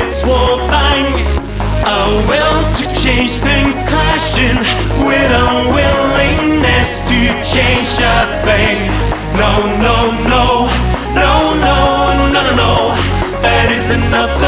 trumpets will bang. A will to change things clashing with unwillingness to change a thing. No, no, no, no, no, no, no, no. That is enough.